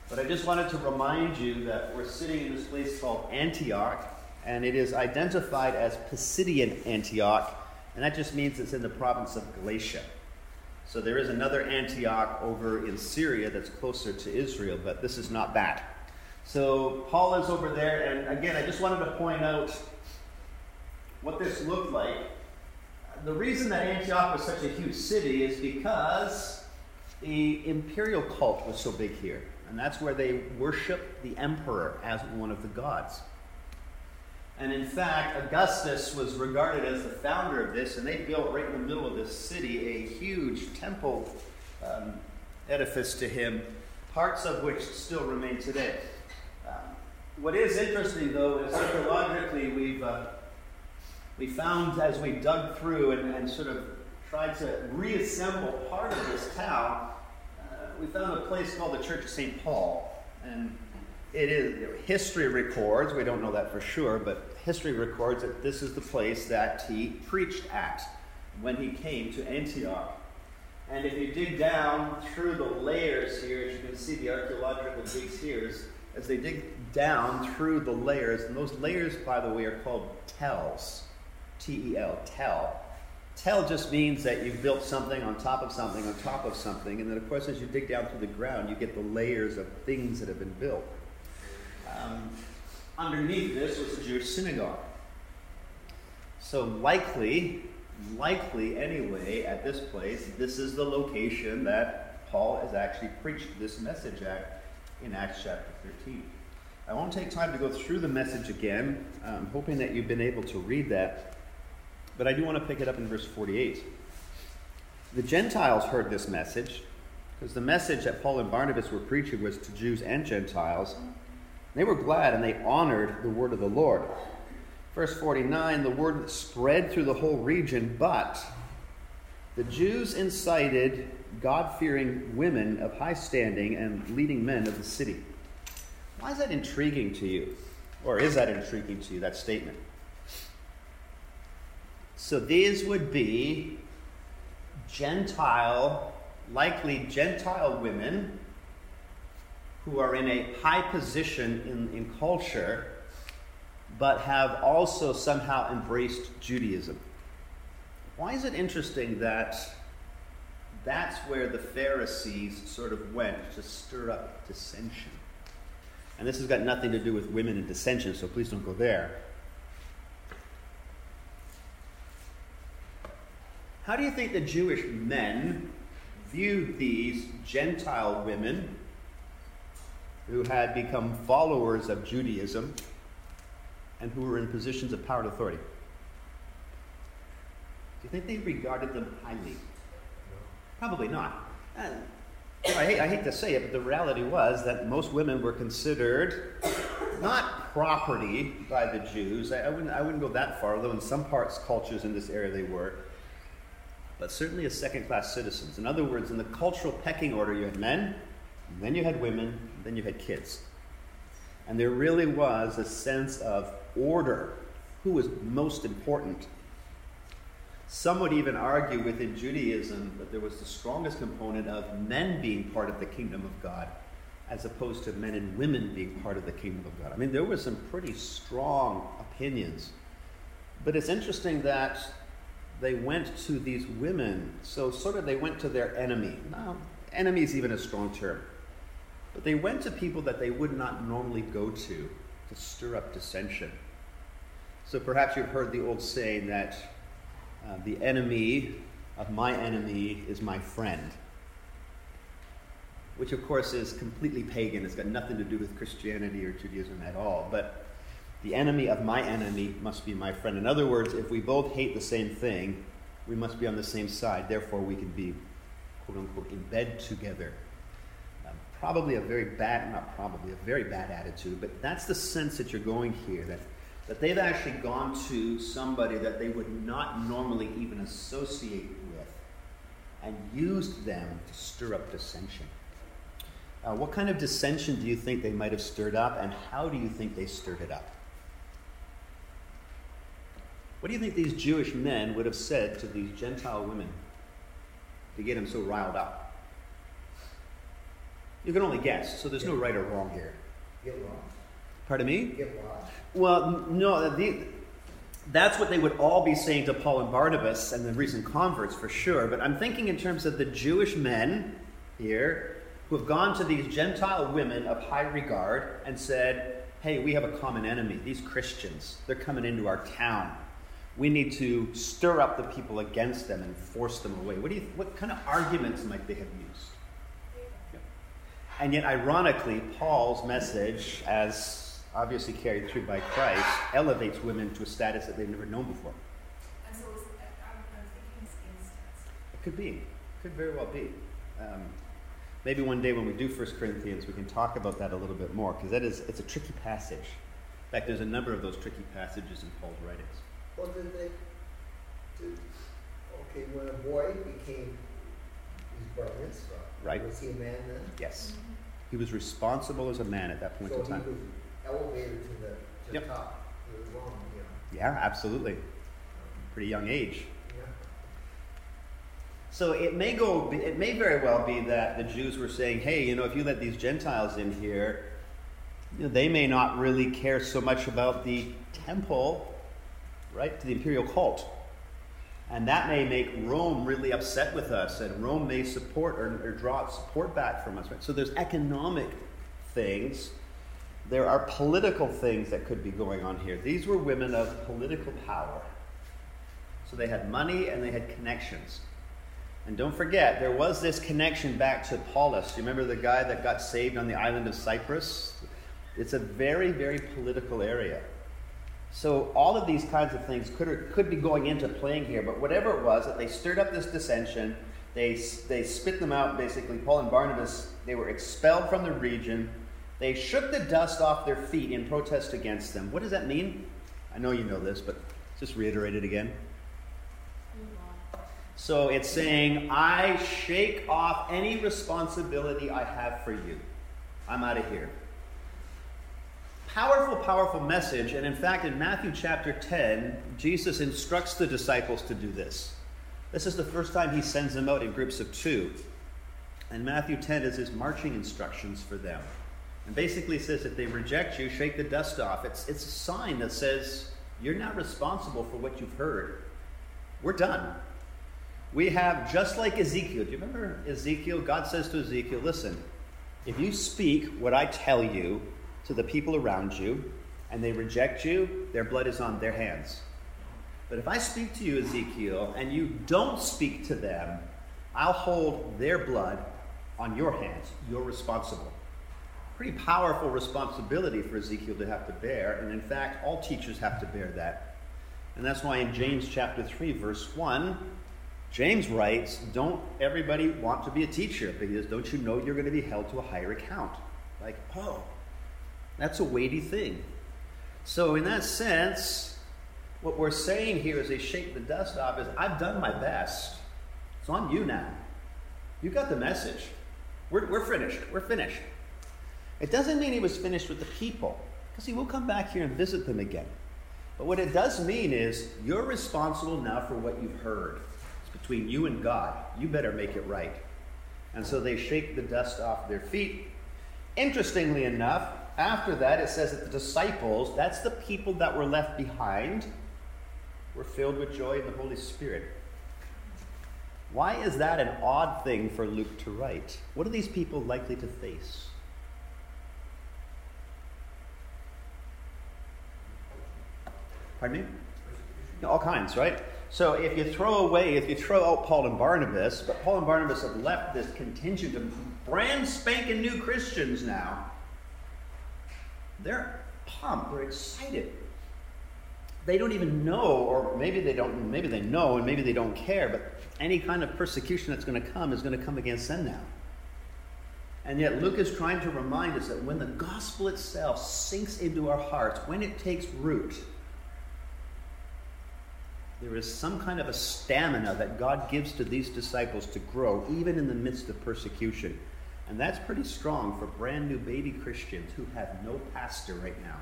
But I just wanted to remind you that we're sitting in this place called Antioch, and it is identified as Pisidian Antioch, and that just means it's in the province of Galatia. So there is another Antioch over in Syria that's closer to Israel, but this is not that. So Paul is over there, and again, I just wanted to point out what this looked like. The reason that Antioch was such a huge city is because the imperial cult was so big here, and that's where they worshiped the emperor as one of the gods. And in fact, Augustus was regarded as the founder of this, and they built right in the middle of this city a huge temple edifice to him, parts of which still remain today. What is interesting, though, is archaeologically we found, as we dug through and sort of tried to reassemble part of this town, we found a place called the Church of St. Paul. And it is, history records, we don't know that for sure, but history records that this is the place that he preached at when he came to Antioch. And if you dig down through the layers here, as you can see the archaeological digs here, as they dig down through the layers, and those layers, by the way, are called tells. T-E-L, tell. Tell just means that you've built something on top of something on top of something, and then, of course, as you dig down through the ground, you get the layers of things that have been built. Underneath this was the Jewish synagogue. So likely anyway, at this place, this is the location that Paul has actually preached this message at in Acts chapter 13. I won't take time to go through the message again. I'm hoping that you've been able to read that. But I do want to pick it up in verse 48. The Gentiles heard this message, because the message that Paul and Barnabas were preaching was to Jews and Gentiles. They were glad and they honored the word of the Lord. Verse 49, the word spread through the whole region, but the Jews incited God-fearing women of high standing and leading men of the city. Why is that intriguing to you? Or is that intriguing to you, that statement? So these would be likely Gentile women who are in a high position in culture, but have also somehow embraced Judaism. Why is it interesting that that's where the Pharisees sort of went to stir up dissension? And this has got nothing to do with women and dissension, so please don't go there. How do you think the Jewish men viewed these Gentile women who had become followers of Judaism and who were in positions of power and authority? Do you think they regarded them highly? No. Probably not. I hate to say it, but the reality was that most women were considered not property by the Jews. I wouldn't go that far, although in some cultures in this area they were, but certainly as second-class citizens. In other words, in the cultural pecking order, you had men, then you had women, then you had kids. And there really was a sense of order. Who was most important? Some would even argue within Judaism that there was the strongest component of men being part of the kingdom of God, as opposed to men and women being part of the kingdom of God. I mean, there were some pretty strong opinions. But it's interesting that they went to these women, so sort of they went to their enemy. Now, enemy is even a strong term. But they went to people that they would not normally go to stir up dissension. So perhaps you've heard the old saying that the enemy of my enemy is my friend, which of course is completely pagan. It's got nothing to do with Christianity or Judaism at all. But the enemy of my enemy must be my friend. In other words, if we both hate the same thing, we must be on the same side. Therefore, we can be, quote unquote, in bed together. Probably a very bad attitude, but that's the sense that you're going here, that they've actually gone to somebody that they would not normally even associate with and used them to stir up dissension. What kind of dissension do you think they might have stirred up, and how do you think they stirred it up? What do you think these Jewish men would have said to these Gentile women to get them so riled up? You can only guess, so there's no right or wrong here. Get lost. Pardon me? Get lost. Well, no, that's what they would all be saying to Paul and Barnabas and the recent converts for sure. But I'm thinking in terms of the Jewish men here who have gone to these Gentile women of high regard and said, hey, we have a common enemy. These Christians, they're coming into our town. We need to stir up the people against them and force them away. What kind of arguments might they have used? Yeah. And yet, ironically, Paul's message, as obviously carried through by Christ, elevates women to a status that they've never known before. And so I'm thinking it's instance. It could be. Could very well be. Maybe one day when we do 1 Corinthians, we can talk about that a little bit more, because it's a tricky passage. In fact, there's a number of those tricky passages in Paul's writings. Well, when a boy became his bar mitzvah, right? Was he a man then? Yes. He was responsible as a man at that point in time. So he was elevated to the Yep. top. It was wrong, Yeah, absolutely. Pretty young age. Yeah. So it may very well be that the Jews were saying, hey, if you let these Gentiles in here, they may not really care so much about the temple, right, to the imperial cult. And that may make Rome really upset with us, and Rome may support or draw support back from us. Right? So there's economic things. There are political things that could be going on here. These were women of political power. So they had money and they had connections. And don't forget, there was this connection back to Paulus. You remember the guy that got saved on the island of Cyprus? It's a very, very political area. So all of these kinds of things could be going into playing here. But whatever it was, that they stirred up this dissension. They spit them out, basically. Paul and Barnabas, they were expelled from the region. They shook the dust off their feet in protest against them. What does that mean? I know you know this, but just reiterate it again. So it's saying, I shake off any responsibility I have for you. I'm out of here. Powerful, powerful message. And in fact, in Matthew chapter 10, Jesus instructs the disciples to do this. This is the first time he sends them out in groups of 2. And Matthew 10 is his marching instructions for them. And basically says if they reject you, shake the dust off. It's a sign that says you're not responsible for what you've heard. We're done. We have, just like Ezekiel. Do you remember Ezekiel? God says to Ezekiel, listen, if you speak what I tell you to the people around you, and they reject you, their blood is on their hands. But if I speak to you, Ezekiel, and you don't speak to them, I'll hold their blood on your hands. You're responsible. Pretty powerful responsibility for Ezekiel to have to bear, and in fact, all teachers have to bear that. And that's why in James chapter 3, verse 1, James writes, don't everybody want to be a teacher, because don't you know you're going to be held to a higher account? Like, oh, that's a weighty thing. So in that sense, what we're saying here as they shake the dust off is, I've done my best. It's on you now. You got the message. We're finished. We're finished. It doesn't mean he was finished with the people, because he will come back here and visit them again. But what it does mean is, you're responsible now for what you've heard. It's between you and God. You better make it right. And so they shake the dust off their feet. Interestingly enough, after that, it says that the disciples, that's the people that were left behind, were filled with joy in the Holy Spirit. Why is that an odd thing for Luke to write? What are these people likely to face? Pardon me? All kinds, right? So if you throw out Paul and Barnabas, but Paul and Barnabas have left this contingent of brand spanking new Christians now. They're pumped, they're excited. They don't even know, or maybe they don't, maybe they know and maybe they don't care, but any kind of persecution that's going to come is going to come against them now. And yet Luke is trying to remind us that when the gospel itself sinks into our hearts, when it takes root, there is some kind of a stamina that God gives to these disciples to grow, even in the midst of persecution. And that's pretty strong for brand new baby Christians who have no pastor right now.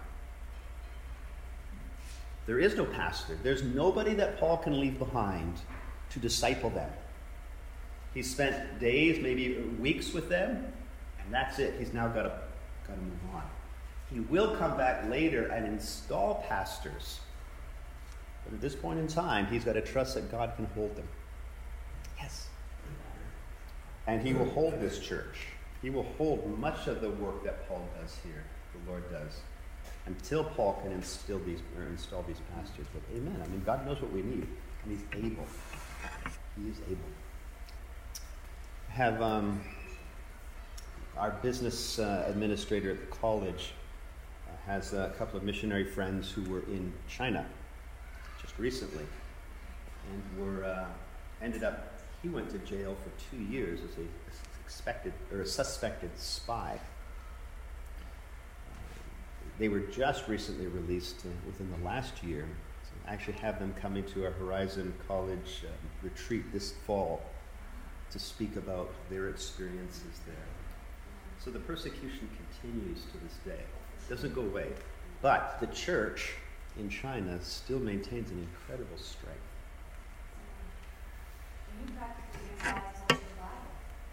There is no pastor. There's nobody that Paul can leave behind to disciple them. He spent days, maybe weeks with them, and And that's it. He's now got to move on. He will come back later and install pastors. But at this point in time, he's got to trust that God can hold them. Yes. And he will hold this church. He will hold much of the work that Paul does here, the Lord does, until Paul can install these pastors. But amen. I mean, God knows what we need, and he's able. He is able. I have our business administrator at the college has a couple of missionary friends who were in China just recently, and he went to jail for 2 years as a suspected spy. They were just recently released within the last year. So I actually have them coming to our Horizon College retreat this fall to speak about their experiences there. So the persecution continues to this day. It doesn't go away. But the church in China still maintains an incredible strength. You practically use that as your Bible.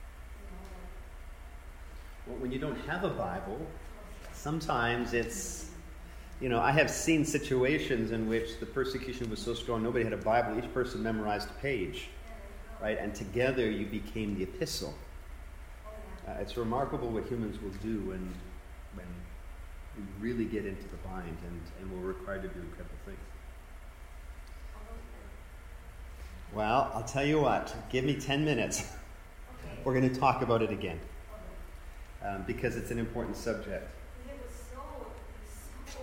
Well, when you don't have a Bible, sometimes it's, I have seen situations in which the persecution was so strong, nobody had a Bible, each person memorized a page, right? And together you became the epistle. It's remarkable what humans will do when we really get into the bind and we're required to do incredible things. Well, I'll tell you what, give me 10 minutes. We're going to talk about it again because it's an important subject. It was so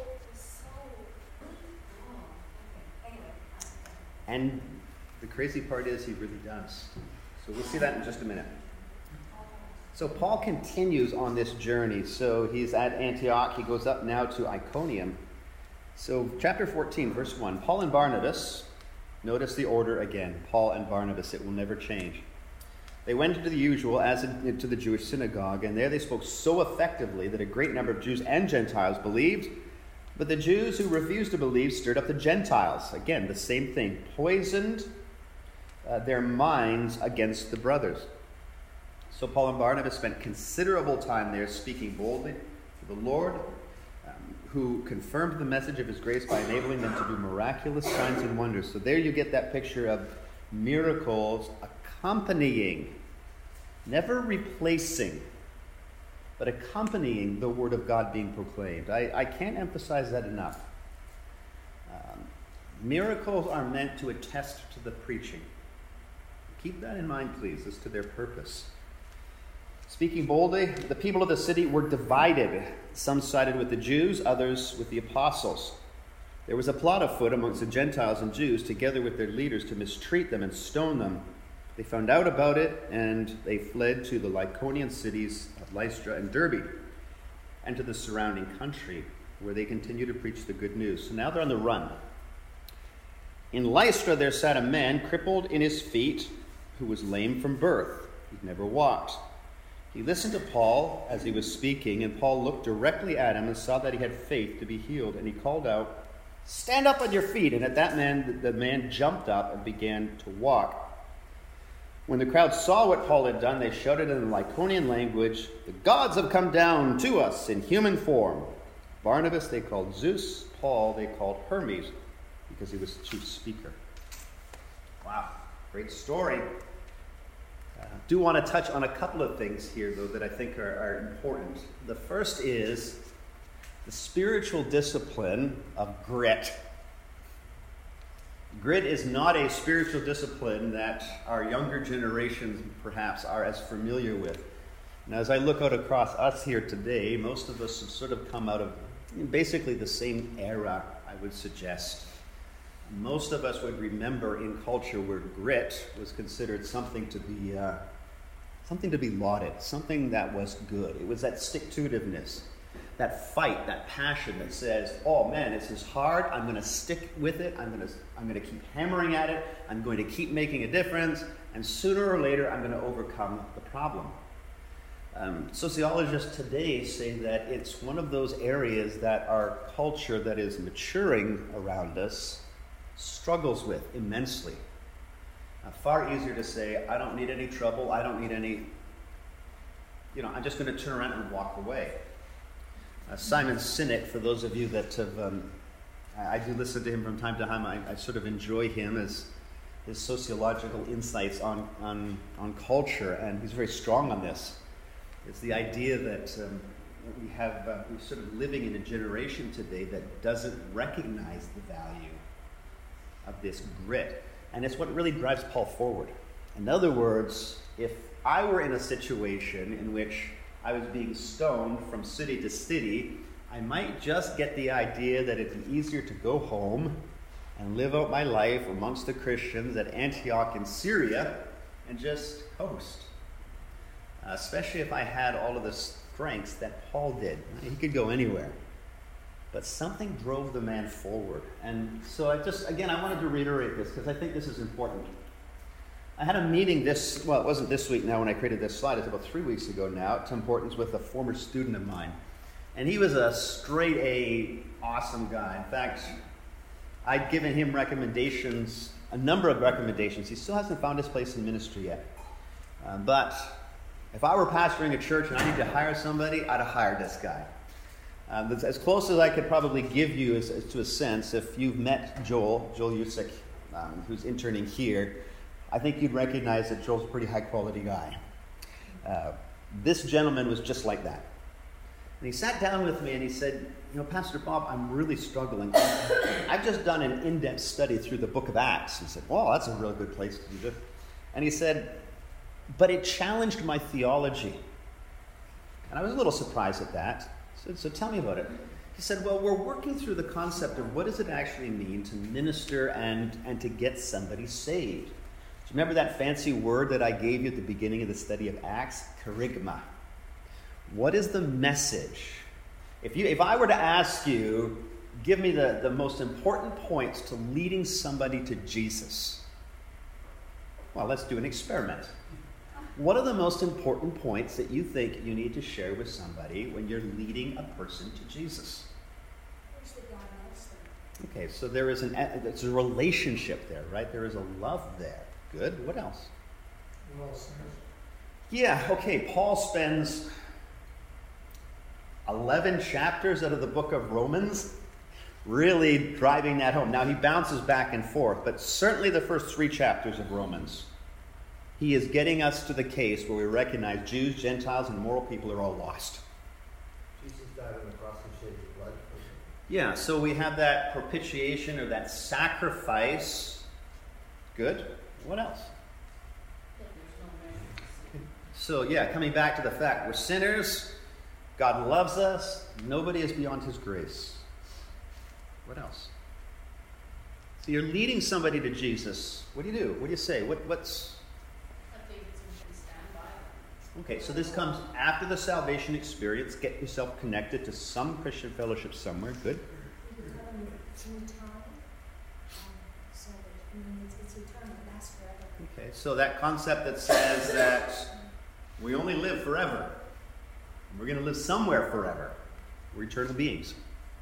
anyway. And the crazy part is he really does. So we'll see that in just a minute. So Paul continues on this journey. So he's at Antioch. He goes up now to Iconium. So chapter 14, verse 1. Paul and Barnabas, notice the order again. Paul and Barnabas, it will never change. They went into the usual, as into the Jewish synagogue, and there they spoke so effectively that a great number of Jews and Gentiles believed. But the Jews who refused to believe stirred up the Gentiles. Again, the same thing. Poisoned their minds against the brothers. So Paul and Barnabas spent considerable time there speaking boldly to the Lord, who confirmed the message of his grace by enabling them to do miraculous signs and wonders. So there you get that picture of miracles accompanying, never replacing, but accompanying the word of God being proclaimed. I can't emphasize that enough. Miracles are meant to attest to the preaching. Keep that in mind, please, as to their purpose. Speaking boldly, the people of the city were divided. Some sided with the Jews, others with the apostles. There was a plot afoot amongst the Gentiles and Jews, together with their leaders, to mistreat them and stone them. They found out about it, and they fled to the Lycaonian cities of Lystra and Derbe, and to the surrounding country, where they continued to preach the good news. So now they're on the run. In Lystra there sat a man crippled in his feet, who was lame from birth. He'd never walked. He listened to Paul as he was speaking, and Paul looked directly at him and saw that he had faith to be healed. And he called out, "Stand up on your feet." And at that the man jumped up and began to walk. When the crowd saw what Paul had done, they shouted in the Lycaonian language, "The gods have come down to us in human form." Barnabas they called Zeus, Paul they called Hermes, because he was the chief speaker. Wow, great story. Do want to touch on a couple of things here, though, that I think are important. The first is the spiritual discipline of grit. Grit is not a spiritual discipline that our younger generations perhaps are as familiar with. And as I look out across us here today, most of us have sort of come out of basically the same era, I would suggest. Most of us would remember in culture where grit was considered something to be lauded, something that was good. It was that stick-to-itiveness, that fight, that passion that says, "Oh man, this is hard. I'm going to stick with it. I'm going to keep hammering at it. I'm going to keep making a difference, and sooner or later, I'm going to overcome the problem." Sociologists today say that it's one of those areas that our culture that is maturing around us struggles with immensely. Far easier to say, "I don't need any trouble, I don't need any I'm just going to turn around and walk away. Simon Sinek, for those of you that have, I do listen to him from time to time. I sort of enjoy him as his sociological insights on culture, and he's very strong on this. It's the idea that we're sort of living in a generation today that doesn't recognize the value of this grit, and it's what really drives Paul forward. In other words, if I were in a situation in which I was being stoned from city to city, I might just get the idea that it'd be easier to go home and live out my life amongst the Christians at Antioch in Syria and just coast. Especially if I had all of the strengths that Paul did. He could go anywhere. But something drove the man forward. And so I wanted to reiterate this because I think this is important. I had a meeting it wasn't this week now when I created this slide, it's about 3 weeks ago now, at Tim Hortons with a former student of mine. And he was a straight A, awesome guy. In fact, I'd given him recommendations, a number of recommendations. He still hasn't found his place in ministry yet. But if I were pastoring a church and I needed to hire somebody, I'd have hired this guy. That's as close as I could probably give you as to a sense. If you've met Joel Usik, who's interning here, I think you'd recognize that Joel's a pretty high-quality guy. This gentleman was just like that. And he sat down with me and he said, Pastor Bob, I'm really struggling. I've just done an in-depth study through the book of Acts. He said, well, that's a real good place to do it. And he said, but it challenged my theology. And I was a little surprised at that. So tell me about it. He said, well, we're working through the concept of what does it actually mean to minister and to get somebody saved. Do you remember that fancy word that I gave you at the beginning of the study of Acts? Kerygma. What is the message? If I were to ask you, give me the most important points to leading somebody to Jesus. Well, let's do an experiment. What are the most important points that you think you need to share with somebody when you're leading a person to Jesus? First, that God loves them. Okay, so there's a relationship there, right? There is a love there. Good. What else? We're all sinners. Yeah, okay. Paul spends 11 chapters out of the book of Romans really driving that home. Now, he bounces back and forth, but certainly the first 3 chapters of Romans, he is getting us to the case where we recognize Jews, Gentiles, and moral people are all lost. Jesus died on the cross and shed his blood. Yeah, so we have that propitiation or that sacrifice. Good. What else? So, coming back to the fact we're sinners, God loves us, nobody is beyond his grace. What else? So you're leading somebody to Jesus. What do? What do you say? What's... I think it's important to stand by them. Okay, so this comes after the salvation experience. Get yourself connected to some Christian fellowship somewhere. Good. We become through time, so that it's eternal, it lasts forever. Okay, so that concept that says that we only live forever. We're going to live somewhere forever. We're eternal beings.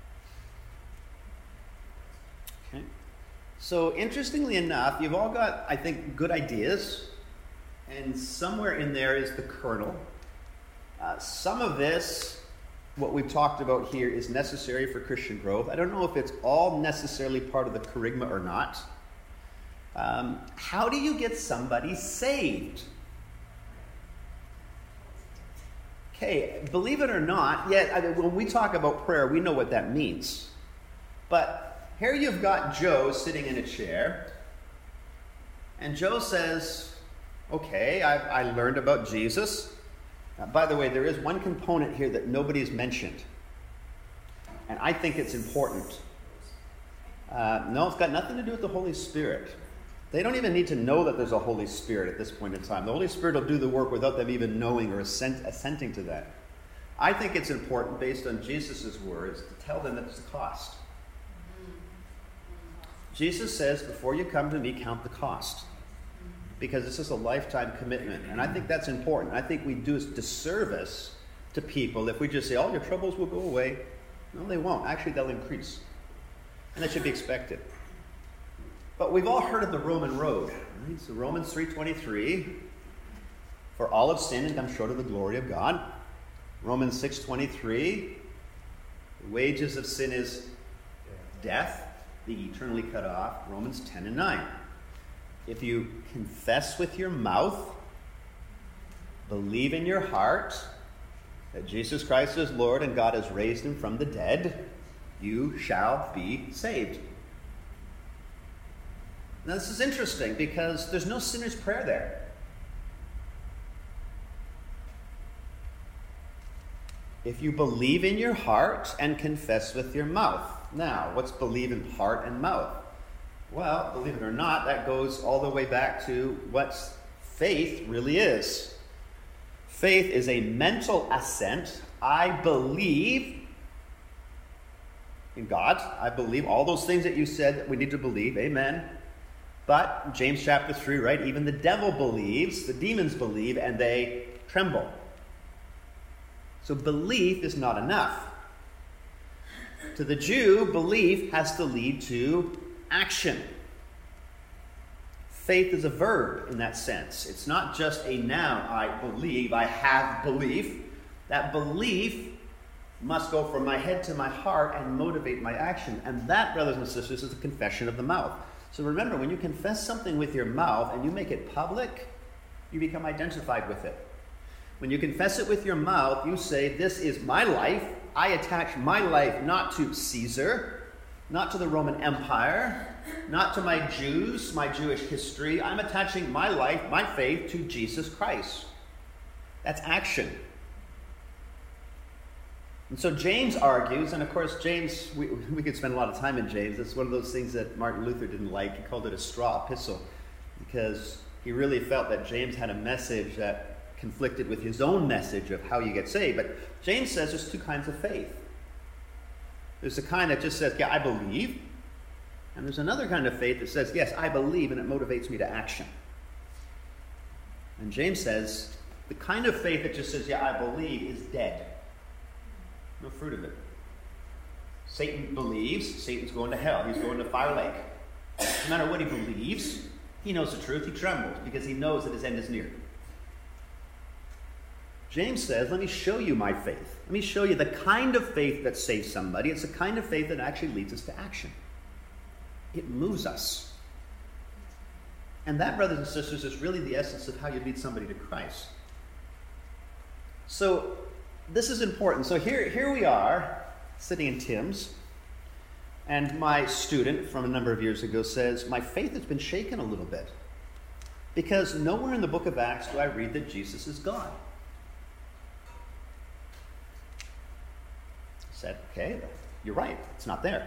Okay. So interestingly enough, you've all got, I think, good ideas. And somewhere in there is the kernel. Some of this, what we've talked about here, is necessary for Christian growth. I don't know if it's all necessarily part of the kerygma or not. How do you get somebody saved? Okay, believe it or not, when we talk about prayer, we know what that means. But here you've got Joe sitting in a chair, and Joe says, okay, I learned about Jesus. By the way, there is one component here that nobody's mentioned, and I think it's important. No, it's got nothing to do with the Holy Spirit. They don't even need to know that there's a Holy Spirit at this point in time. The Holy Spirit will do the work without them even knowing or assenting to that. I think it's important, based on Jesus' words, to tell them that it's a cost. Jesus says, before you come to me, count the cost. Because this is a lifetime commitment. And I think that's important. I think we do a disservice to people if we just say, all your troubles will go away. No, they won't. Actually, they'll increase. And that should be expected. But we've all heard of the Roman road. Right? So Romans 3:23, For all have sinned and come short of the glory of God. Romans 6:23, the wages of sin is death, the eternally cut off. Romans 10:9. If you confess with your mouth, believe in your heart that Jesus Christ is Lord and God has raised him from the dead, you shall be saved. Now this is interesting because there's no sinner's prayer there. If you believe in your heart and confess with your mouth. Now, what's believe in heart and mouth? Well, believe it or not, that goes all the way back to what faith really is. Faith is a mental assent. I believe in God. I believe all those things that you said that we need to believe. Amen. But James chapter 3, right? Even the devil believes, the demons believe, and they tremble. So belief is not enough. To the Jew, belief has to lead to action. Faith is a verb in that sense. It's not just a noun. I believe, I have belief. That belief must go from my head to my heart and motivate my action. And that, brothers and sisters, is the confession of the mouth. So remember, when you confess something with your mouth and you make it public, you become identified with it. When you confess it with your mouth, you say, this is my life. I attach my life not to Caesar, not to the Roman Empire, not to my Jews, my Jewish history. I'm attaching my life, my faith, to Jesus Christ. That's action. And so James argues, and of course James, we could spend a lot of time in James. It's one of those things that Martin Luther didn't like. He called it a straw epistle because he really felt that James had a message that conflicted with his own message of how you get saved. But James says there's two kinds of faith. There's the kind that just says, yeah, I believe. And there's another kind of faith that says, yes, I believe, and it motivates me to action. And James says, the kind of faith that just says, yeah, I believe, is dead. No fruit of it. Satan believes. Satan's going to hell. He's going to fire lake. No matter what he believes, he knows the truth. He trembles because he knows that his end is near. James says, let me show you my faith. Let me show you the kind of faith that saves somebody. It's the kind of faith that actually leads us to action. It moves us. And that, brothers and sisters, is really the essence of how you lead somebody to Christ. So this is important. So here we are, sitting in Tim's, and my student from a number of years ago says, my faith has been shaken a little bit. Because nowhere in the book of Acts do I read that Jesus is God. Said, okay, you're right, it's not there.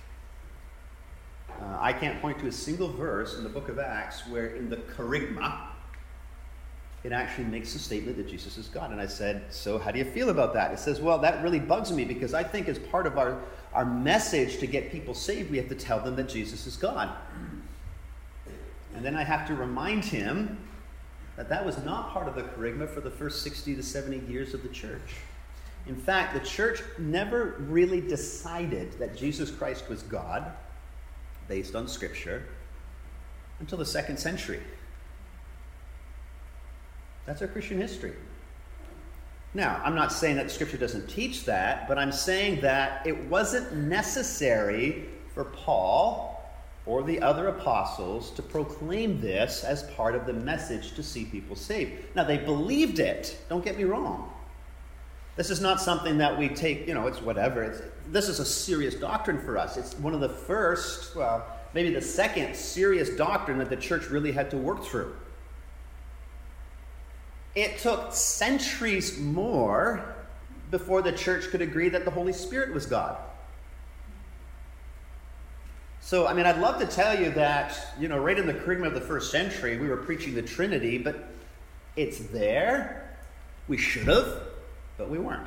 I can't point to a single verse in the book of Acts where in the Kerygma it actually makes the statement that Jesus is God. And I said, so how do you feel about that? It says, well, that really bugs me because I think as part of our message to get people saved, we have to tell them that Jesus is God. And then I have to remind him that that was not part of the Kerygma for the first 60 to 70 years of the church. In fact, the church never really decided that Jesus Christ was God, based on Scripture, until the 2nd century. That's our Christian history. Now, I'm not saying that Scripture doesn't teach that, but I'm saying that it wasn't necessary for Paul or the other apostles to proclaim this as part of the message to see people saved. Now, they believed it. Don't get me wrong. This is not something that we take, it's whatever. This is a serious doctrine for us. It's one of the first, maybe the second serious doctrine that the church really had to work through. It took centuries more before the church could agree that the Holy Spirit was God. So, I'd love to tell you that, right in the Kerygma of the first century, we were preaching the Trinity, but it's there. We should have. But we weren't.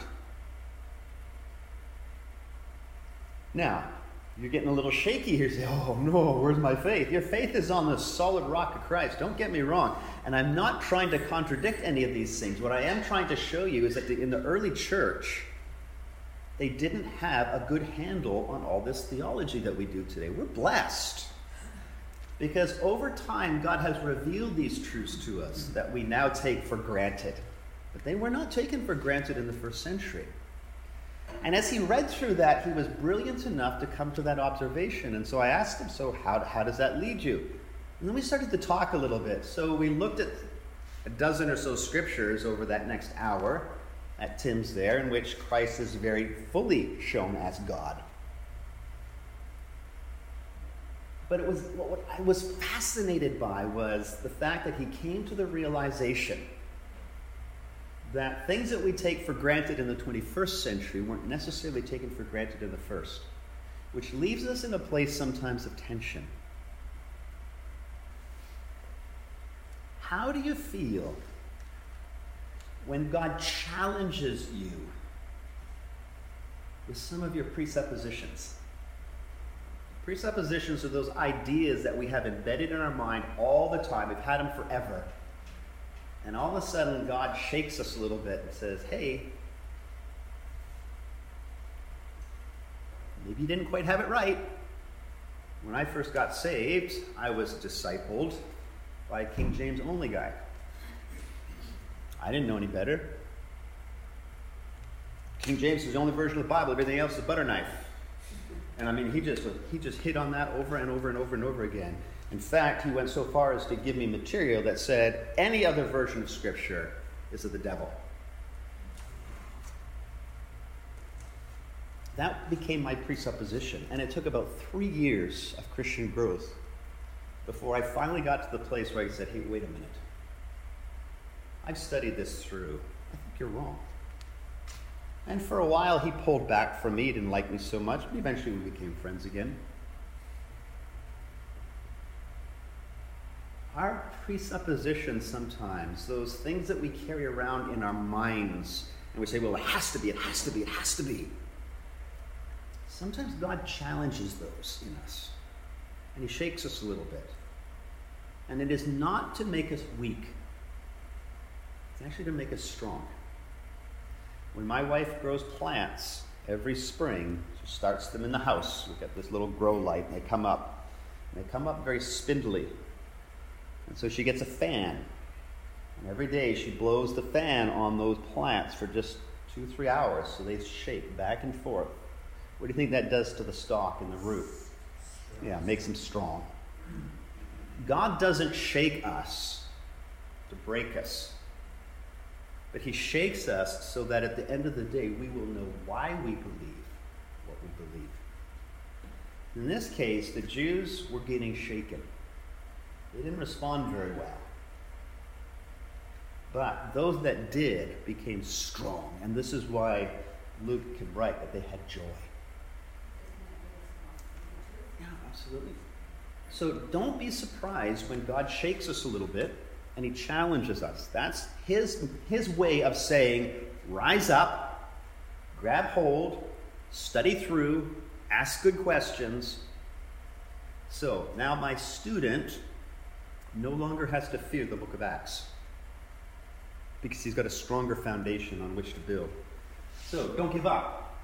Now, you're getting a little shaky here. You say, oh no, where's my faith? Your faith is on the solid rock of Christ. Don't get me wrong. And I'm not trying to contradict any of these things. What I am trying to show you is that in the early church, they didn't have a good handle on all this theology that we do today. We're blessed. Because over time, God has revealed these truths to us that we now take for granted. But they were not taken for granted in the first century. And as he read through that, he was brilliant enough to come to that observation. And so I asked him, so how does that lead you? And then we started to talk a little bit. So we looked at a dozen or so scriptures over that next hour at Tim's there, in which Christ is very fully shown as God. But what I was fascinated by was the fact that he came to the realization that things that we take for granted in the 21st century weren't necessarily taken for granted in the first, which leaves us in a place sometimes of tension. How do you feel when God challenges you with some of your presuppositions? Presuppositions are those ideas that we have embedded in our mind all the time. We've had them forever. And all of a sudden, God shakes us a little bit and says, hey, maybe you didn't quite have it right. When I first got saved, I was discipled by a King James only guy. I didn't know any better. King James is the only version of the Bible. Everything else is a butter knife. And I mean, he just hit on that over and over and over and over again. In fact, he went so far as to give me material that said any other version of Scripture is of the devil. That became my presupposition, and it took about 3 years of Christian growth before I finally got to the place where I said, hey, wait a minute. I've studied this through. I think you're wrong. And for a while, he pulled back from me. He didn't like me so much, but eventually we became friends again. Our presuppositions sometimes, those things that we carry around in our minds, and we say, well, it has to be, it has to be, it has to be. Sometimes God challenges those in us, and he shakes us a little bit. And it is not to make us weak. It's actually to make us strong. When my wife grows plants every spring, she starts them in the house. We've got this little grow light, and they come up. And they come up very spindly. And so she gets a fan. And every day she blows the fan on those plants for just 2-3 hours so they shake back and forth. What do you think that does to the stalk and the root? Yeah, it makes them strong. God doesn't shake us to break us. But he shakes us so that at the end of the day we will know why we believe what we believe. In this case, the Jews were getting shaken. They didn't respond very well. But those that did became strong. And this is why Luke can write that they had joy. Yeah, absolutely. So don't be surprised when God shakes us a little bit and he challenges us. That's his way of saying, rise up, grab hold, study through, ask good questions. So now my student no longer has to fear the book of Acts because he's got a stronger foundation on which to build. So don't give up.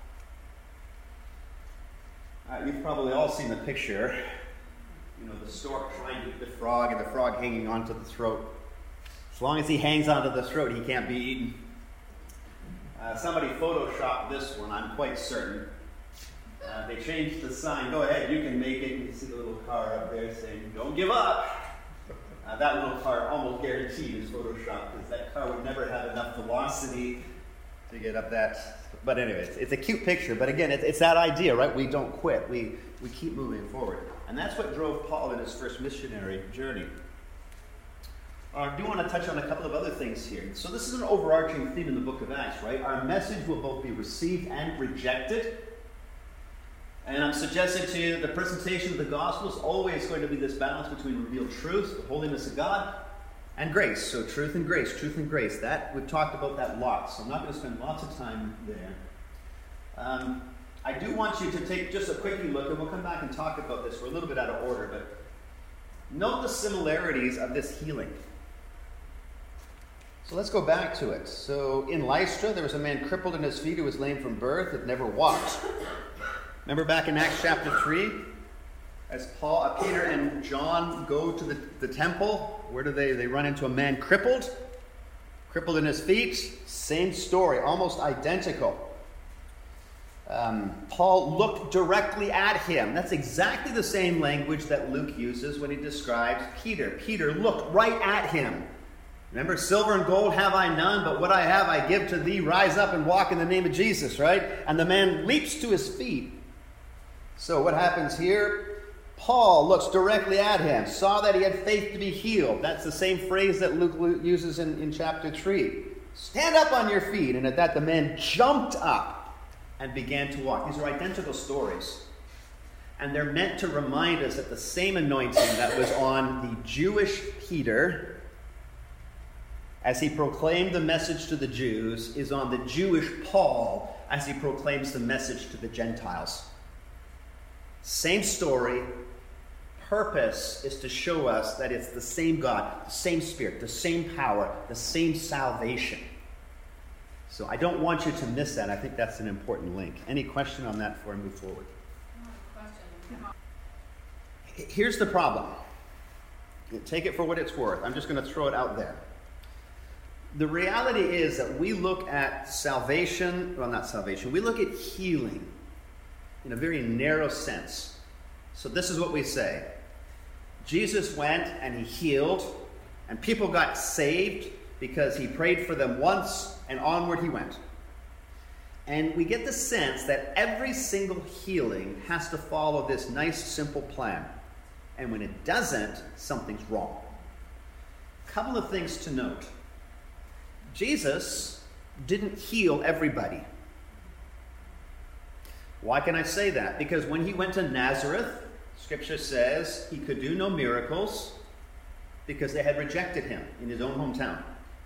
You've probably all seen the picture. You know, the stork trying to eat the frog and the frog hanging onto the throat. As long as he hangs onto the throat, he can't be eaten. Somebody photoshopped this one, I'm quite certain. They changed the sign. Go ahead, you can make it. You can see the little car up there saying, don't give up. That little car almost guaranteed is photoshopped because that car would never have enough velocity to get up that. But anyways, it's a cute picture. But again, it's that idea, right? We don't quit. We keep moving forward. And that's what drove Paul in his first missionary journey. I do want to touch on a couple of other things here. So this is an overarching theme in the book of Acts, right? Our message will both be received and rejected. And I'm suggesting to you that the presentation of the gospel is always going to be this balance between revealed truth, the holiness of God, and grace. So truth and grace, truth and grace. That we've talked about that lots, so I'm not going to spend lots of time there. I do want you to take just a quick look, and we'll come back and talk about this. We're a little bit out of order, but note the similarities of this healing. So let's go back to it. So in Lystra, there was a man crippled in his feet who was lame from birth, had never walked. Remember back in Acts chapter 3? As Peter and John go to the temple, where do they run into a man crippled in his feet? Same story, almost identical. Paul looked directly at him. That's exactly the same language that Luke uses when he describes Peter. Peter looked right at him. Remember, silver and gold have I none, but what I have I give to thee. Rise up and walk in the name of Jesus, right? And the man leaps to his feet. So what happens here? Paul looks directly at him, saw that he had faith to be healed. That's the same phrase that Luke uses in chapter 3. Stand up on your feet. And at that, the man jumped up and began to walk. These are identical stories. And they're meant to remind us that the same anointing that was on the Jewish Peter, as he proclaimed the message to the Jews, is on the Jewish Paul as he proclaims the message to the Gentiles. Same story. Purpose is to show us that it's the same God, the same Spirit, the same power, the same salvation. So I don't want you to miss that. I think that's an important link. Any question on that before I move forward? Here's the problem. Take it for what it's worth. I'm just going to throw it out there. The reality is that we look at salvation, well, not salvation, we look at healing in a very narrow sense. So this is what we say. Jesus went and he healed, and people got saved because he prayed for them once, and onward he went. And we get the sense that every single healing has to follow this nice, simple plan. And when it doesn't, something's wrong. A couple of things to note. Jesus didn't heal everybody. Why can I say that? Because when he went to Nazareth, Scripture says he could do no miracles because they had rejected him in his own hometown.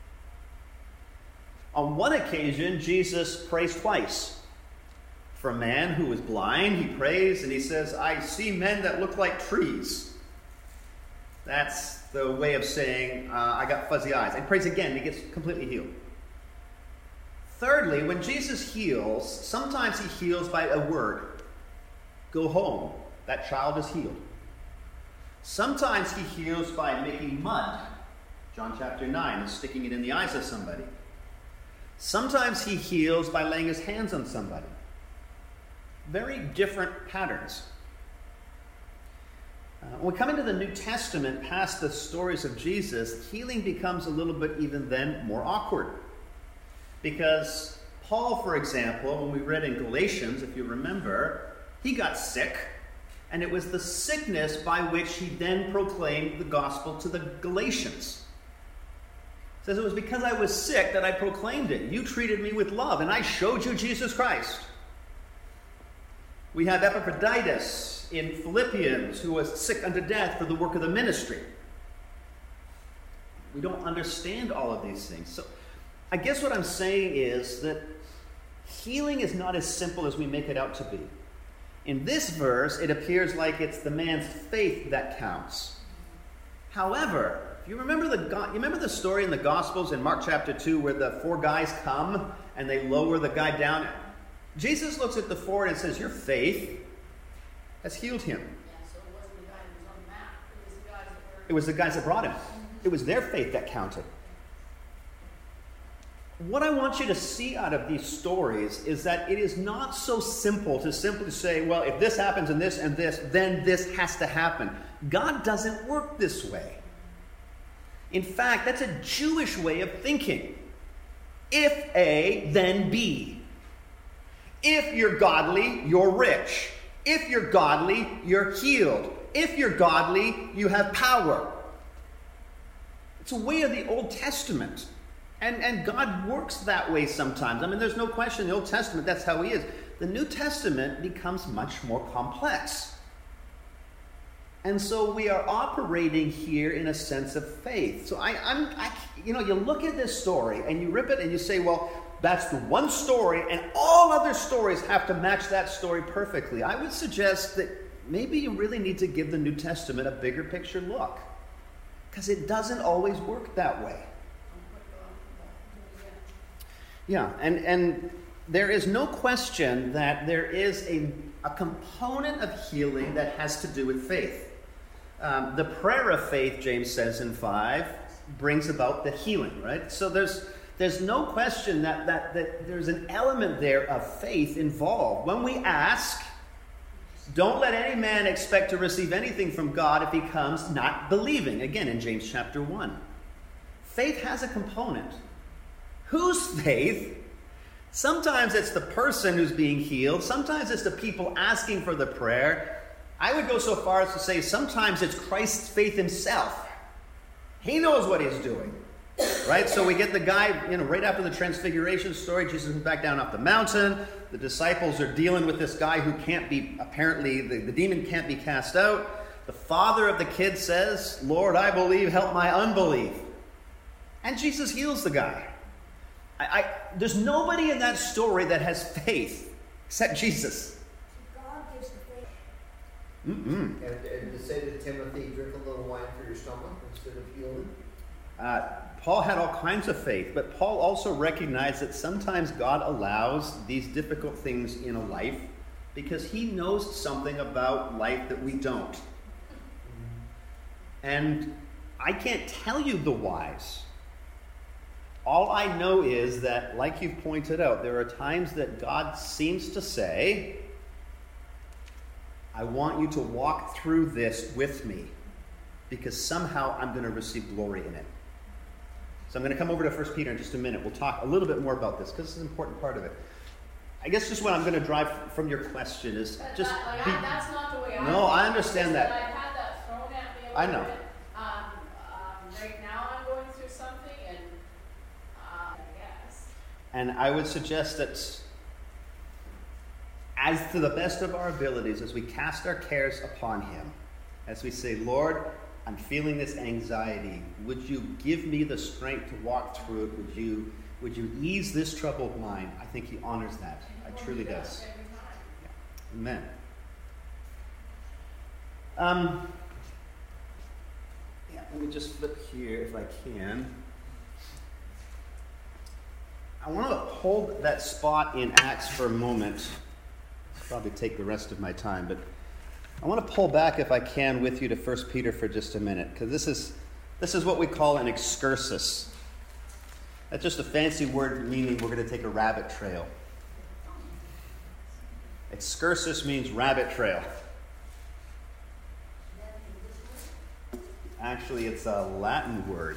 On one occasion, Jesus prays twice. For a man who was blind, he prays and he says, I see men that look like trees. That's the way of saying, I got fuzzy eyes. And he prays again and he gets completely healed. Thirdly, when Jesus heals, sometimes he heals by a word. Go home. That child is healed. Sometimes he heals by making mud. John chapter 9, and sticking it in the eyes of somebody. Sometimes he heals by laying his hands on somebody. Very different patterns. When we come into the New Testament, past the stories of Jesus, healing becomes a little bit even then more awkward. Because Paul, for example, when we read in Galatians, if you remember, he got sick, and it was the sickness by which he then proclaimed the gospel to the Galatians. It says, it was because I was sick that I proclaimed it. You treated me with love, and I showed you Jesus Christ. We have Epaphroditus in Philippians, who was sick unto death for the work of the ministry. We don't understand all of these things. So I guess what I'm saying is that healing is not as simple as we make it out to be. In this verse, it appears like it's the man's faith that counts. However, if you remember the story in the Gospels in Mark chapter 2 where the 4 guys come and they lower the guy down? Jesus looks at the 4 and says, your faith has healed him. Yeah, so it wasn't the guy who was on the map. It was the guys that brought him. It was their faith that counted. What I want you to see out of these stories is that it is not so simple to simply say, well, if this happens and this, then this has to happen. God doesn't work this way. In fact, that's a Jewish way of thinking. If A, then B. If you're godly, you're rich. If you're godly, you're healed. If you're godly, you have power. It's a way of the Old Testament. And God works that way sometimes. I mean, there's no question in the Old Testament that's how he is. The New Testament becomes much more complex. And so we are operating here in a sense of faith. So you look at this story and you rip it and you say, well, that's the one story and all other stories have to match that story perfectly. I would suggest that maybe you really need to give the New Testament a bigger picture look. Because it doesn't always work that way. Yeah, and there is no question that there is a component of healing that has to do with faith. The prayer of faith, James says in 5, brings about the healing, right? So there's no question that there's an element there of faith involved. When we ask, don't let any man expect to receive anything from God if he comes not believing. Again, in James chapter 1. Faith has a component. Whose faith? Sometimes it's the person who's being healed. Sometimes it's the people asking for the prayer. I would go so far as to say sometimes it's Christ's faith himself. He knows what he's doing. Right? So we get the guy, right after the transfiguration story, Jesus is back down off the mountain. The disciples are dealing with this guy who can't be, apparently, the demon can't be cast out. The father of the kid says, Lord, I believe, help my unbelief. And Jesus heals the guy. There's nobody in that story that has faith except Jesus. God gives the faith. And to say to Timothy, drink a little wine for your stomach instead of healing. Paul had all kinds of faith, but Paul also recognized that sometimes God allows these difficult things in a life because he knows something about life that we don't. And I can't tell you the whys. All I know is that, like you've pointed out, there are times that God seems to say, I want you to walk through this with me because somehow I'm going to receive glory in it. So I'm going to come over to 1 Peter in just a minute. We'll talk a little bit more about this because it's an important part of it. I guess just what I'm going to drive from your question is just... that's not the way I No, think. I understand that. I've had that thrown at me a I little know. bit. Right now I'm going through something, and I guess. And I would suggest that as to the best of our abilities, as we cast our cares upon him, as we say, Lord, I'm feeling this anxiety. Would you give me the strength to walk through it? Would you ease this troubled mind? I think he honors that. It truly does. Yeah. Amen. Let me just flip here if I can. I want to hold that spot in Acts for a moment. It'll probably take the rest of my time, but I want to pull back, if I can, with you to 1 Peter for just a minute, because this is what we call an excursus. That's just a fancy word meaning we're going to take a rabbit trail. Excursus means rabbit trail. Actually, it's a Latin word.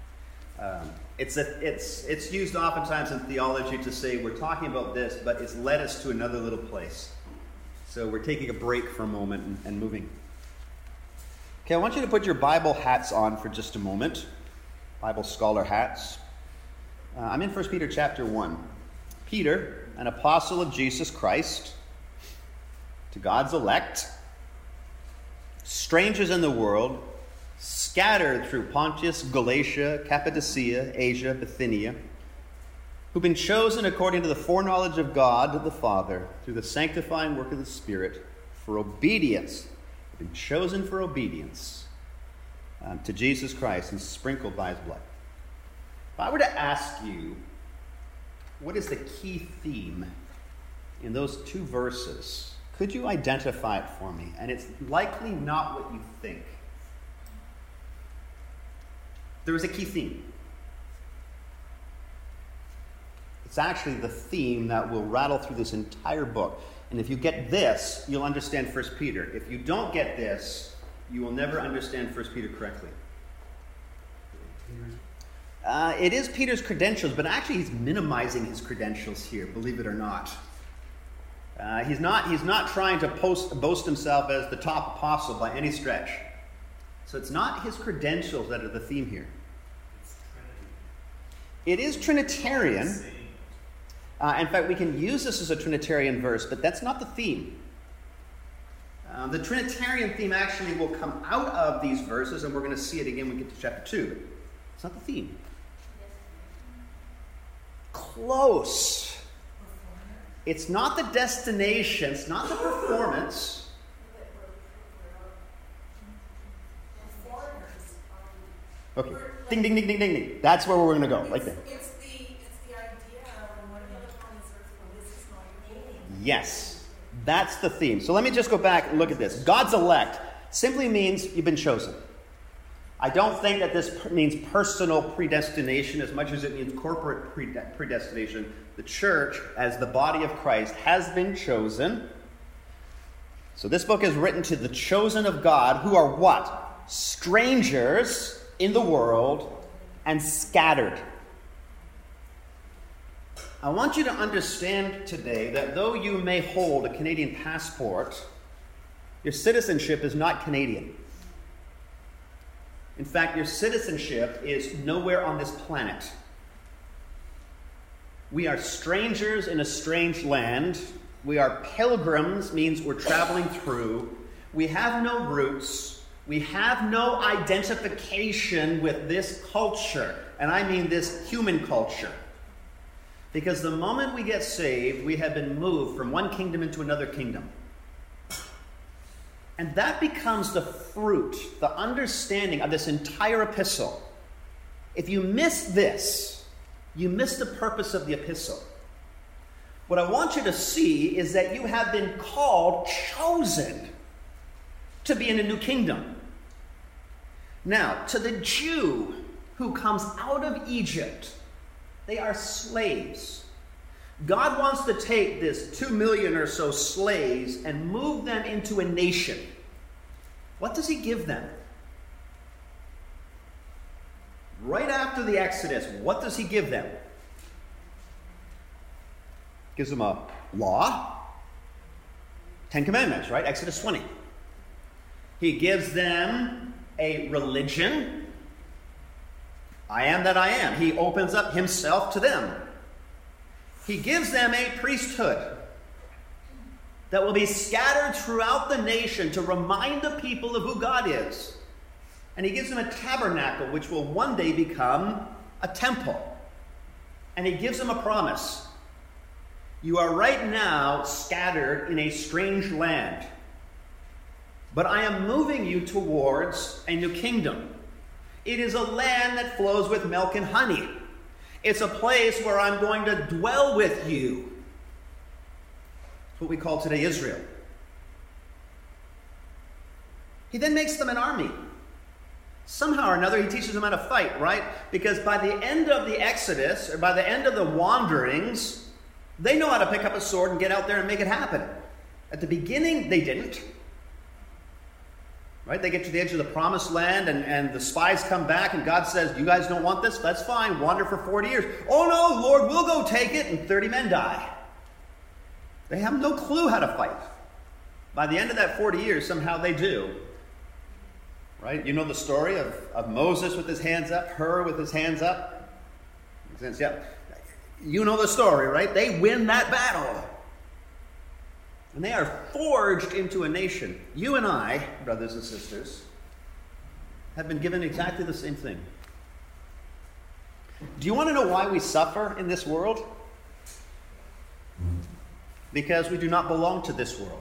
It's used oftentimes in theology to say we're talking about this, but it's led us to another little place. So we're taking a break for a moment and moving. Okay, I want you to put your Bible hats on for just a moment. Bible scholar hats. I'm in 1 Peter chapter 1. Peter, an apostle of Jesus Christ, to God's elect, strangers in the world, scattered through Pontus, Galatia, Cappadocia, Asia, Bithynia, who've been chosen according to the foreknowledge of God the Father, through the sanctifying work of the Spirit, for obedience. They've been chosen for obedience to Jesus Christ and sprinkled by his blood. If I were to ask you, what is the key theme in those two verses? Could you identify it for me? And it's likely not what you think. There is a key theme. It's actually the theme that will rattle through this entire book. And if you get this, you'll understand 1 Peter. If you don't get this, you will never understand 1 Peter correctly. It is Peter's credentials, but actually he's minimizing his credentials here, believe it or not. He's not trying to boast himself as the top apostle by any stretch. So it's not his credentials that are the theme here. It is Trinitarian. In fact, we can use this as a Trinitarian verse, but that's not the theme. The Trinitarian theme actually will come out of these verses, and we're going to see it again when we get to chapter 2. It's not the theme. Close. It's not the destination. It's not the performance. Okay. Ding, ding, ding, ding, ding, ding. That's where we're going to go, right there. It's the idea of when we live on this earth, we're Yes, that's the theme. So let me just go back and look at this. God's elect simply means you've been chosen. I don't think that this means personal predestination as much as it means corporate predestination. The church, as the body of Christ, has been chosen. So this book is written to the chosen of God, who are what? Strangers in the world and scattered. I want you to understand today that though you may hold a Canadian passport, your citizenship is not Canadian. In fact, your citizenship is nowhere on this planet. We are strangers in a strange land. We are pilgrims, means we're traveling through. We have no roots. We have no identification with this culture. And I mean this human culture. Because the moment we get saved, we have been moved from one kingdom into another kingdom. And that becomes the fruit, the understanding of this entire epistle. If you miss this, you miss the purpose of the epistle. What I want you to see is that you have been called, chosen, to be in a new kingdom. Now, to the Jew who comes out of Egypt, they are slaves. God wants to take this 2 million or so slaves and move them into a nation. What does he give them? Right after the Exodus, what does he give them? Gives them a law, 10 Commandments, right? Exodus 20. He gives them a religion. I am that I am. He opens up himself to them. He gives them a priesthood that will be scattered throughout the nation to remind the people of who God is. And he gives them a tabernacle which will one day become a temple. And he gives them a promise. You are right now scattered in a strange land, but I am moving you towards a new kingdom. It is a land that flows with milk and honey. It's a place where I'm going to dwell with you. It's what we call today Israel. He then makes them an army. Somehow or another, he teaches them how to fight, right? Because by the end of the Exodus, or by the end of the wanderings, they know how to pick up a sword and get out there and make it happen. At the beginning, they didn't. Right? They get to the edge of the promised land, and the spies come back, and God says, you guys don't want this? That's fine. Wander for 40 years. Oh no, Lord, we'll go take it, and 30 men die. They have no clue how to fight. By the end of that 40 years, somehow they do. Right? You know the story of Moses with his hands up, Hur with his hands up? Makes sense? Yeah. You know the story, right? They win that battle. And they are forged into a nation. You and I, brothers and sisters, have been given exactly the same thing. Do you want to know why we suffer in this world? Because we do not belong to this world.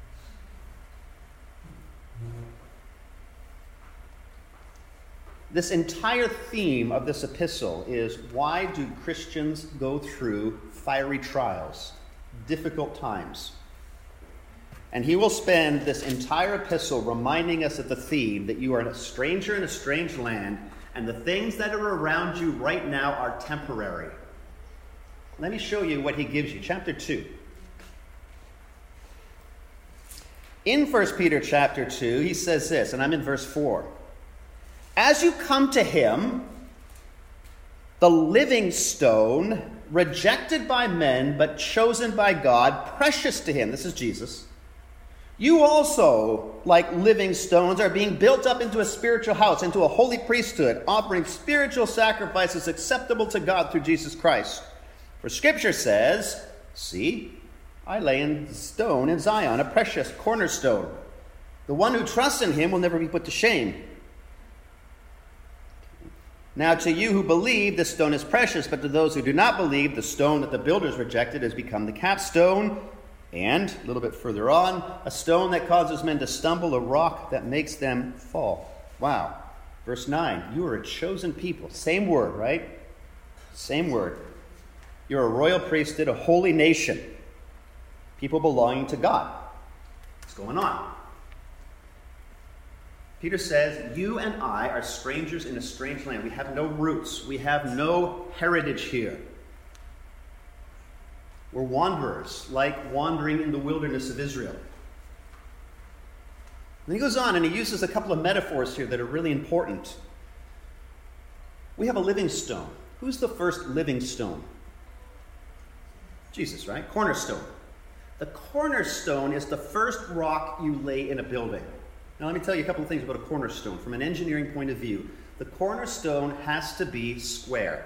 This entire theme of this epistle is, why do Christians go through fiery trials, difficult times? And he will spend this entire epistle reminding us of the theme that you are a stranger in a strange land, and the things that are around you right now are temporary. Let me show you what he gives you. Chapter 2. In 1 Peter chapter 2, he says this, and I'm in verse 4. As you come to him, the living stone, rejected by men, but chosen by God, precious to him. This is Jesus. You also, like living stones, are being built up into a spiritual house, into a holy priesthood, offering spiritual sacrifices acceptable to God through Jesus Christ. For Scripture says, see, I lay in stone in Zion, a precious cornerstone. The one who trusts in him will never be put to shame. Now to you who believe, this stone is precious, but to those who do not believe, the stone that the builders rejected has become the capstone, and, a little bit further on, a stone that causes men to stumble, a rock that makes them fall. Wow. Verse 9, you are a chosen people. Same word, right? Same word. You're a royal priesthood, a holy nation. people belonging to God. What's going on? Peter says, you and I are strangers in a strange land. We have no roots. We have no heritage here. We're wanderers, like wandering in the wilderness of Israel. And he goes on and he uses a couple of metaphors here that are really important. We have a living stone. Who's the first living stone? Jesus, right? Cornerstone. The cornerstone is the first rock you lay in a building. Now let me tell you a couple of things about a cornerstone. From an engineering point of view, the cornerstone has to be square.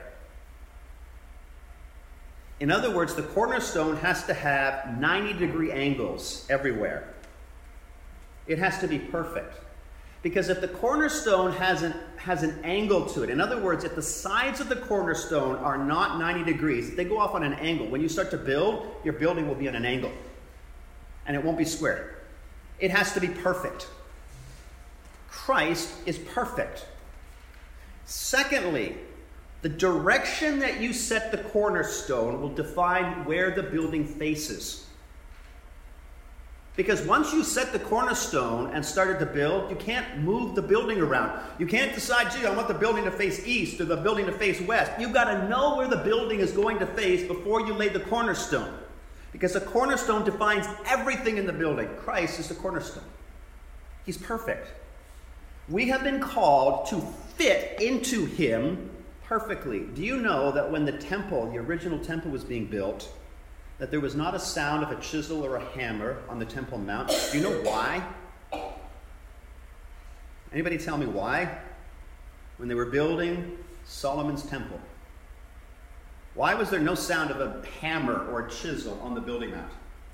In other words, the cornerstone has to have 90-degree angles everywhere. It has to be perfect. Because if the cornerstone has an angle to it, in other words, if the sides of the cornerstone are not 90 degrees, if they go off on an angle, when you start to build, your building will be on an angle. And it won't be square. It has to be perfect. Christ is perfect. Secondly, the direction that you set the cornerstone will define where the building faces. Because once you set the cornerstone and started to build, you can't move the building around. You can't decide, gee, I want the building to face east or the building to face west. You've got to know where the building is going to face before you lay the cornerstone. Because the cornerstone defines everything in the building. Christ is the cornerstone. He's perfect. We have been called to fit into him perfectly. Do you know that when the temple, the original temple, was being built, that there was not a sound of a chisel or a hammer on the Temple Mount? Do you know why? Anybody tell me why? When they were building Solomon's temple, why was there no sound of a hammer or a chisel on the building mount?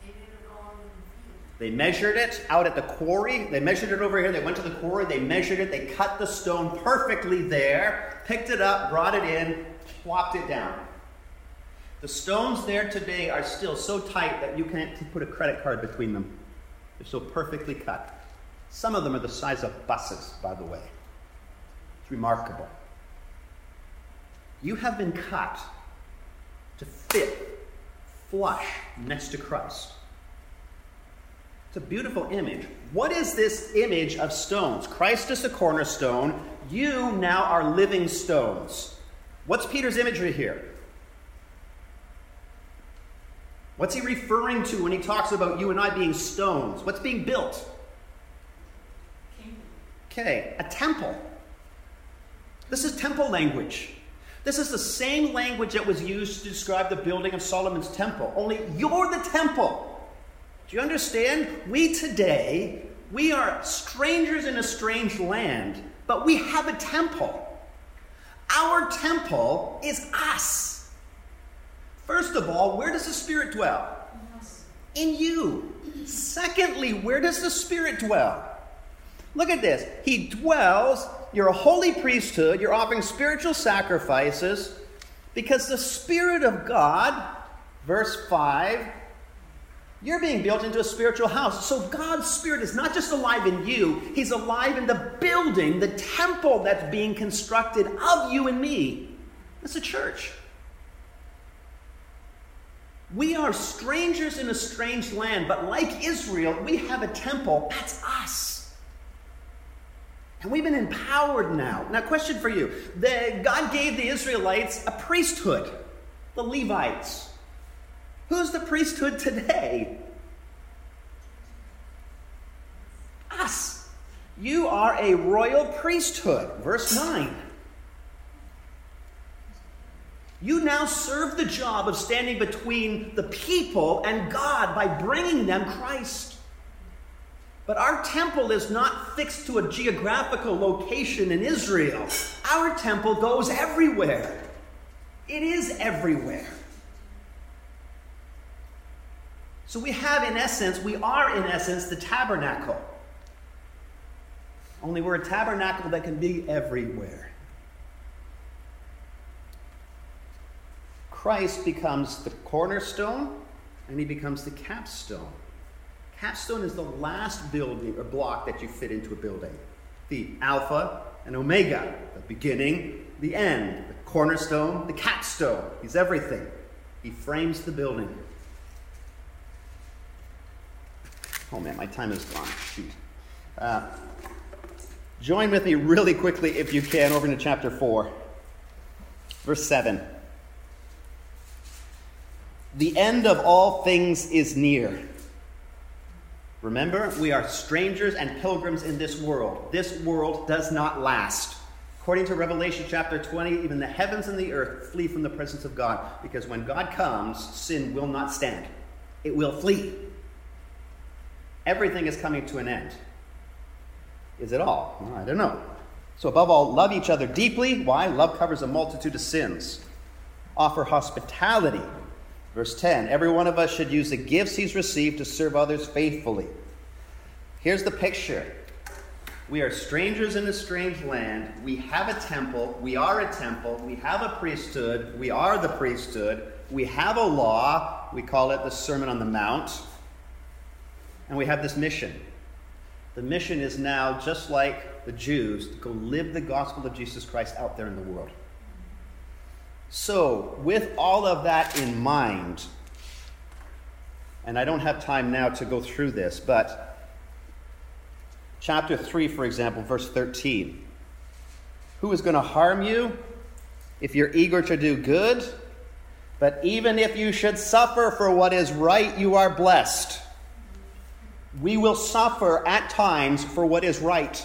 They measured it out at the quarry. They measured it over here. They went to the quarry. They measured it. They cut the stone perfectly there, picked it up, brought it in, plopped it down. The stones there today are still so tight that you can't put a credit card between them. They're so perfectly cut. Some of them are the size of buses, by the way. It's remarkable. You have been cut to fit flush next to Christ. It's a beautiful image. What is this image of stones? Christ is the cornerstone. You now are living stones. What's Peter's imagery here? What's he referring to when he talks about you and I being stones? What's being built? Okay, a temple. This is temple language. This is the same language that was used to describe the building of Solomon's temple. Only you're the temple. Do you understand? We today, we are strangers in a strange land, but we have a temple. Our temple is us. First of all, where does the Spirit dwell? In you. Secondly, where does the Spirit dwell? Look at this. He dwells, you're a holy priesthood, you're offering spiritual sacrifices, because the Spirit of God, verse 5, you're being built into a spiritual house. So God's Spirit is not just alive in you, he's alive in the building, the temple that's being constructed of you and me. That's a church. We are strangers in a strange land, but like Israel, we have a temple. That's us. And we've been empowered now. Now, question for you. God gave the Israelites a priesthood, the Levites. Who's the priesthood today? Us. You are a royal priesthood. Verse 9. You now serve the job of standing between the people and God by bringing them Christ. But our temple is not fixed to a geographical location in Israel. Our temple goes everywhere. It is everywhere. So we are in essence the tabernacle. Only we're a tabernacle that can be everywhere. Christ becomes the cornerstone, and he becomes the capstone. Capstone is the last building or block that you fit into a building. The Alpha and Omega, the beginning, the end, the cornerstone, the capstone. He's everything. He frames the building. Oh man, my time is gone. Shoot. Join with me really quickly, if you can, over into chapter 4, verse 7. The end of all things is near. Remember, we are strangers and pilgrims in this world. This world does not last. According to Revelation chapter 20, even the heavens and the earth flee from the presence of God, because when God comes, sin will not stand. It will flee. Everything is coming to an end. Is it all? Well, I don't know. So above all, love each other deeply. Why? Love covers a multitude of sins. Offer hospitality. Verse 10, every one of us should use the gifts he's received to serve others faithfully. Here's the picture. We are strangers in a strange land. We have a temple. We are a temple. We have a priesthood. We are the priesthood. We have a law. We call it the Sermon on the Mount. And we have this mission. The mission is now, just like the Jews, to go live the gospel of Jesus Christ out there in the world. So, with all of that in mind, and I don't have time now to go through this, but chapter 3, for example, verse 13. Who is going to harm you if you're eager to do good? But even if you should suffer for what is right, you are blessed. We will suffer at times for what is right.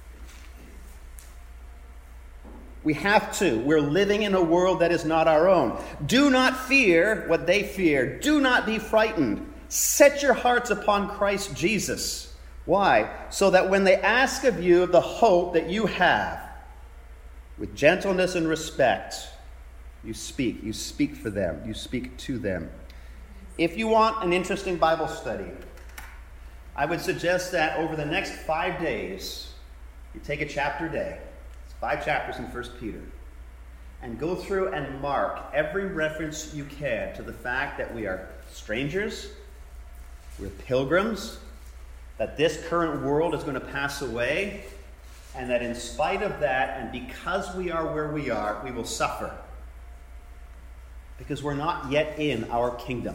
We have to. We're living in a world that is not our own. Do not fear what they fear. Do not be frightened. Set your hearts upon Christ Jesus. Why? So that when they ask of you the hope that you have, with gentleness and respect, you speak. You speak for them. You speak to them. If you want an interesting Bible study, I would suggest that over the next 5 days, you take a chapter a day. 5 chapters in 1 Peter. And go through and mark every reference you can to the fact that we are strangers, we're pilgrims, that this current world is going to pass away, and that in spite of that, and because we are where we are, we will suffer. Because we're not yet in our kingdom.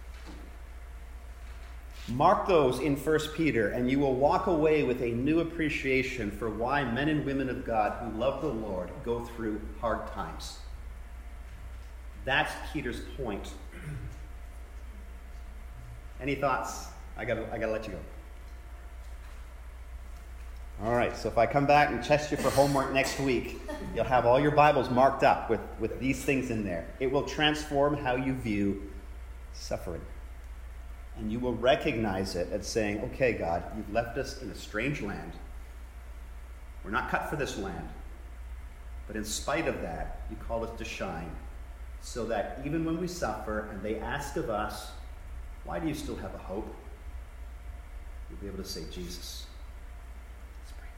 Mark those in 1 Peter, and you will walk away with a new appreciation for why men and women of God who love the Lord go through hard times. That's Peter's point. Any thoughts? I gotta let you go. All right, so if I come back and test you for homework next week, you'll have all your Bibles marked up with these things in there. It will transform how you view suffering. And you will recognize it as saying, okay, God, you've left us in a strange land. We're not cut for this land. But in spite of that, you call us to shine. So that even when we suffer and they ask of us, why do you still have a hope? You'll be able to say, Jesus. Let's pray.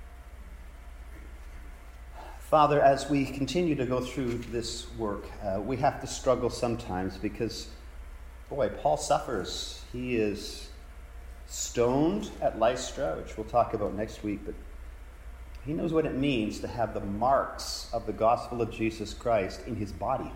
Father, as we continue to go through this work, we have to struggle sometimes because, boy, Paul suffers. He is stoned at Lystra, which we'll talk about next week, but he knows what it means to have the marks of the gospel of Jesus Christ in his body.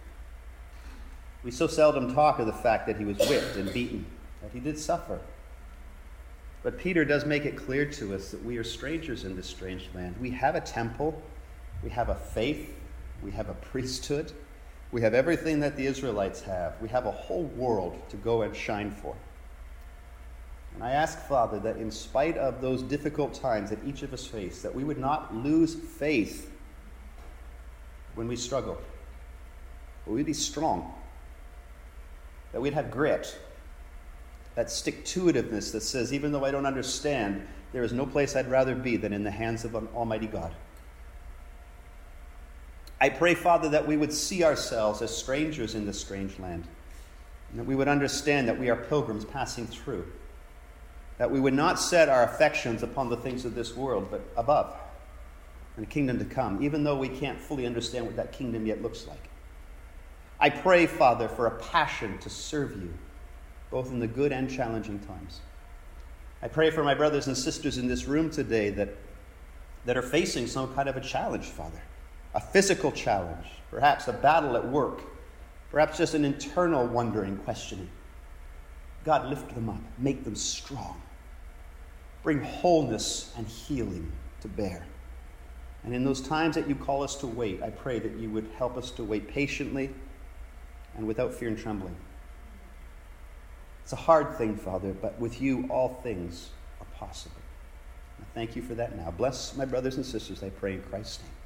We so seldom talk of the fact that he was whipped and beaten, that he did suffer. But Peter does make it clear to us that we are strangers in this strange land. We have a temple, we have a faith, we have a priesthood. We have everything that the Israelites have. We have a whole world to go and shine for. And I ask, Father, that in spite of those difficult times that each of us face, that we would not lose faith when we struggle. But we'd be strong. That we'd have grit. That stick-to-itiveness that says, even though I don't understand, there is no place I'd rather be than in the hands of an Almighty God. I pray, Father, that we would see ourselves as strangers in this strange land, and that we would understand that we are pilgrims passing through, that we would not set our affections upon the things of this world, but above, in the kingdom to come, even though we can't fully understand what that kingdom yet looks like. I pray, Father, for a passion to serve you, both in the good and challenging times. I pray for my brothers and sisters in this room today that are facing some kind of a challenge, Father. A physical challenge, perhaps a battle at work, perhaps just an internal wondering, questioning. God, lift them up, make them strong. bring wholeness and healing to bear. And in those times that you call us to wait, I pray that you would help us to wait patiently and without fear and trembling. It's a hard thing, Father, but with you all things are possible. I thank you for that now. Bless my brothers and sisters, I pray in Christ's name.